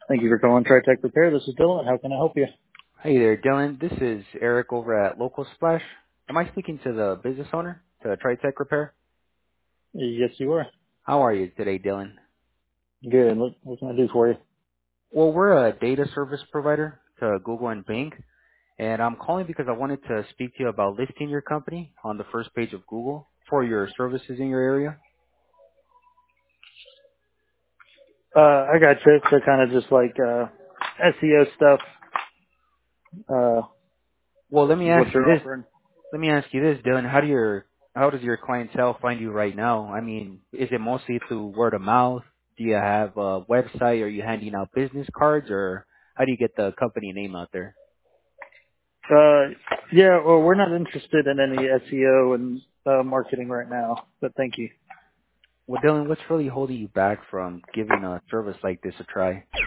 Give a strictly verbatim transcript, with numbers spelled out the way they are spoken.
Thank you for calling TriTech Repair. This is Dylan. How can I help you? Hey there, Dylan. This is Eric over at Local Splash. Am I speaking to the business owner, to TriTech Repair? Yes, you are. How are you today, Dylan? Good. What, what can I do for you? Well, we're a data service provider to Google and Bing, and I'm calling because I wanted to speak to you about listing your company on the first page of Google for your services in your area. Uh, I got you. So kind of just like uh, S E O stuff. Uh, Well, let me is what ask you you're this. offering. Let me ask you this, Dylan. How do your how does your clientele find you right now? I mean, is it mostly through word of mouth? Do you have a website? Are you handing out business cards, or how do you get the company name out there? Uh, yeah. Well, we're not interested in any S E O and uh, marketing right now. But thank you. Well, Dylan, what's really holding you back from giving a service like this a try?